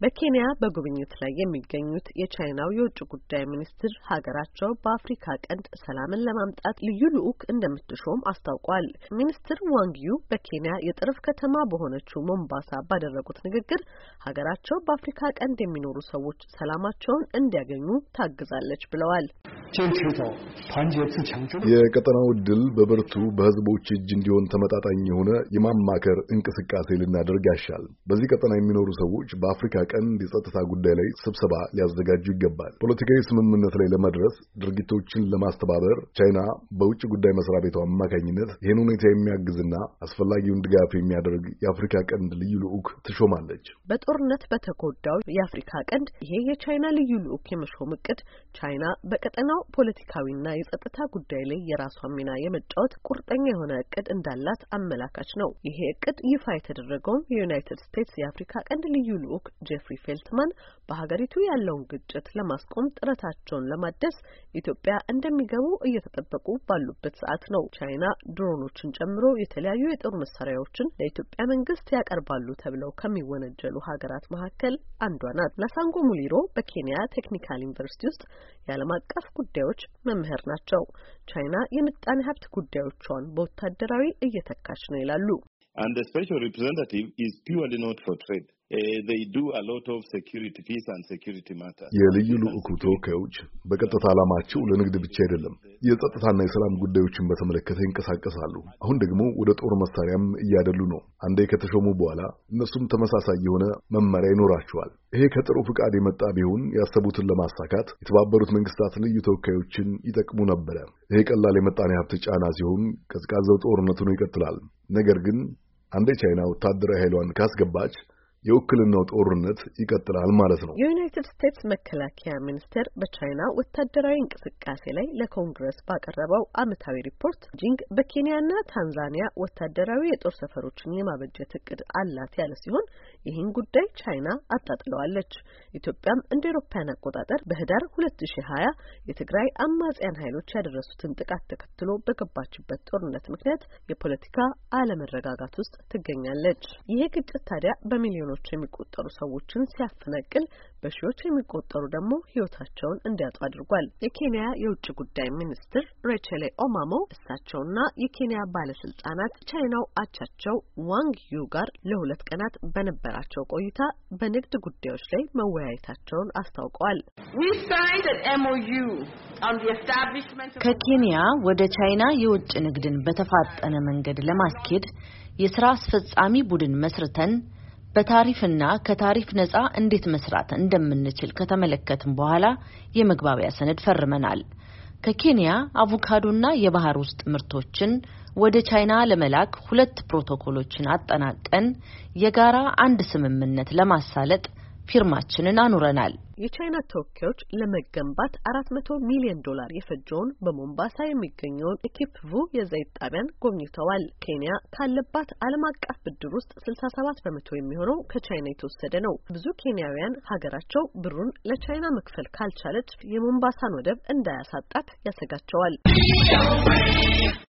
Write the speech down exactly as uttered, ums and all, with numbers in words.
በኬንያ በጉብኝት ላይ የሚገኙት የቻይናው የውጭ ጉዳይ ሚኒስትር ሀገራቸው በአፍሪካ ቀንድ ሰላምን ለማምጣት ልዩ ልዑክ እንደምትሾም አስታውቋል። ሚኒስትር ዋንግዩ በኬንያ የጠረፍ ከተማ በሆነችው ሞምባሳ ባደረጉት ንግግር ሀገራቸው በአፍሪካ ቀንድ የሚኖሩ ሰዎች ሰላማቸውን እንዲያገኙ ታግዛለች ብለዋል። የቀጠናው ድል በብርቱ በህዝቦች እጅ እንዲሆን ተመጣጣኝ የሆነ የማማከር እንቅስቃሴ ልናደርግ ያሻል። በዚህ ቀጠና የሚኖሩ ሰዎች በአፍሪካ ቀንድ የጸጥታ ጉዳይ ላይ ስብሰባ ሊያዘጋጁ ይገባል። ፖለቲካዊ ስምምነት ላይ ለመድረስ ድርጊቶችን ለማስተባበር ቻይና በውጭ ጉዳይ መስሪያ ቤቷ አማካኝነት ይህን ሁኔታ የሚያግዝና አስፈላጊውን ድጋፍ የሚያደርግ የአፍሪካ ቀንድ ልዩ ልዑክ ትሾማለች። በጦርነት በተጎዳው የአፍሪካ ቀንድ ይሄ የቻይና ልዩ ልዑክ የመሾም እቅድ ቻይና በቀጠናው ፖለቲካዊና የጸጥታ ጉዳይ ላይ የራሷን ሚና የመጫወት ቁርጠኛ የሆነ እቅድ እንዳላት አመላካች ነው። ይሄ እቅድ ይፋ የተደረገው የዩናይትድ ስቴትስ የአፍሪካ ቀንድ ልዩ ልዑክ ጄፍሪ ፌልትማን በሀገሪቱ ያለውን ግጭት ለማስቆም ጥረታቸውን ለማደስ ኢትዮጵያ እንደሚገቡ እየተጠበቁ ባሉበት ሰዓት ነው። ቻይና ድሮኖችን ጨምሮ የተለያዩ የጦር መሳሪያዎችን ለኢትዮጵያ መንግስት ያቀርባሉ ተብለው ከሚወነጀሉ ሀገራት መካከል አንዷ ናት። ላሳንጎ ሙሊሮ በኬንያ ቴክኒካል ዩኒቨርሲቲ ውስጥ የዓለም አቀፍ ጉዳዮች መምህር ናቸው። ቻይና የምጣኔ ሀብት ጉዳዮቿን በወታደራዊ እየተካች ነው ይላሉ። And the special representative is purely not for trade. Uh, they do a lot of security, peace and security matters. የልዩ ልዑኩ ተወካዮች በቀጥታ ዓላማቸው ለንግድ ብቻ አይደለም፣ የጸጥታና የሰላም ጉዳዮችን በተመለከተ ይንቀሳቀሳሉ። አሁን ደግሞ ወደ ጦር መሳሪያም እያደሉ ነው። አንዴ ከተሾሙ በኋላ እነሱም ተመሳሳይ የሆነ መመሪያ ይኖራቸዋል። ይሄ ከጥሩ ፍቃድ የመጣ ቢሆን ያሰቡትን ለማሳካት የተባበሩት መንግስታት ልዩ ተወካዮችን ይጠቅሙ ነበር። ይሄ ቀላል የመጣኔ ሀብት ጫና ሲሆን ቀዝቃዛው ጦርነቱን ይቀጥላል። ነገር ግን አንዴ ቻይና ወታደራዊ ኃይሏን ካስገባች የውክልናው ጦርነት ይቀጥላል ማለት ነው። የዩናይትድ ስቴትስ መከላከያ ሚኒስቴር በቻይና ወታደራዊ እንቅስቃሴ ላይ ለኮንግረስ ባቀረበው ዓመታዊ ሪፖርት ጂንግ በኬንያና ታንዛኒያ ወታደራዊ የጦር ሰፈሮችን የማበጀት እቅድ አላት ያለ ሲሆን ይህን ጉዳይ ቻይና አጣጥለዋለች። ኢትዮጵያም እንደ አውሮፓውያን አቆጣጠር በህዳር ሁለት ሺህ ሀያ የትግራይ አማጽያን ኃይሎች ያደረሱትን ጥቃት ተከትሎ በገባችበት ጦርነት ምክንያት የፖለቲካ አለመረጋጋት ውስጥ ትገኛለች። ይሄ ግጭት ታዲያ በሚሊዮን የሚቆጠሩ ሰዎችን ሲያፈናቅል በሺዎች የሚቆጠሩ ደግሞ ህይወታቸውን እንዲያጡ አድርጓል። የኬንያ የውጭ ጉዳይ ሚኒስትር ሬቸሌ ኦማሞ እሳቸውና የኬንያ ባለስልጣናት ቻይናው አቻቸው ዋንግ ዩ ጋር ለሁለት ቀናት በነበራቸው ቆይታ በንግድ ጉዳዮች ላይ መወያየታቸውን አስታውቀዋል። ከኬንያ ወደ ቻይና የውጭ ንግድን በተፋጠነ መንገድ ለማስኬድ የሥራ አስፈጻሚ ቡድን መስርተን በታሪፍና ከታሪፍ ነፃ እንዴት መስራት እንደምንችል ከተመለከትን በኋላ የመግባቢያ ሰነድ ፈርመናል። ከኬንያ አቮካዶና የባህር ውስጥ ምርቶችን ወደ ቻይና ለመላክ ሁለት ፕሮቶኮሎችን አጠናቀን የጋራ አንድ ስምምነት ለማሳለጥ ፊርማችንን አኑረናል። የቻይና ተወካዮች ለመገንባት አራት መቶ ሚሊዮን ዶላር የፈጀውን በሞምባሳ የሚገኘውን ኢኪፕቡ የዘይት ጣቢያን ጎብኝተዋል። ኬንያ ካለባት ዓለም አቀፍ ብድር ውስጥ ስልሳ ሰባት በመቶ የሚሆነው ከቻይና የተወሰደ ነው። ብዙ ኬንያውያን ሀገራቸው ብሩን ለቻይና መክፈል ካልቻለች የሞምባሳን ወደብ እንዳያሳጣት ያሰጋቸዋል።